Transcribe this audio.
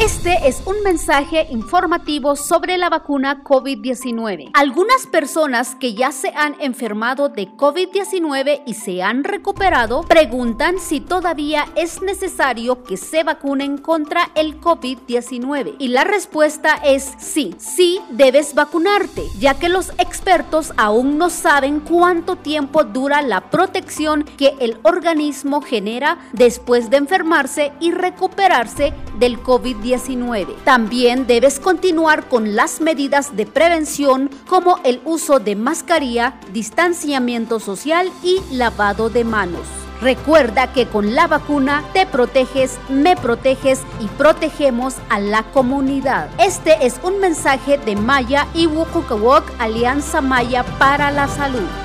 Este es un mensaje informativo sobre la vacuna COVID-19. Algunas personas que ya se han enfermado de COVID-19 y se han recuperado preguntan si todavía es necesario que se vacunen contra el COVID-19. Y la respuesta es sí, sí debes vacunarte, ya que los expertos aún no saben cuánto tiempo dura la protección que el organismo genera después de enfermarse y recuperarse del COVID-19. También debes continuar con las medidas de prevención como el uso de mascarilla, distanciamiento social y lavado de manos. Recuerda que con la vacuna te proteges, me proteges y protegemos a la comunidad. Este es un mensaje de Maya y Wukukawok, Alianza Maya para la Salud.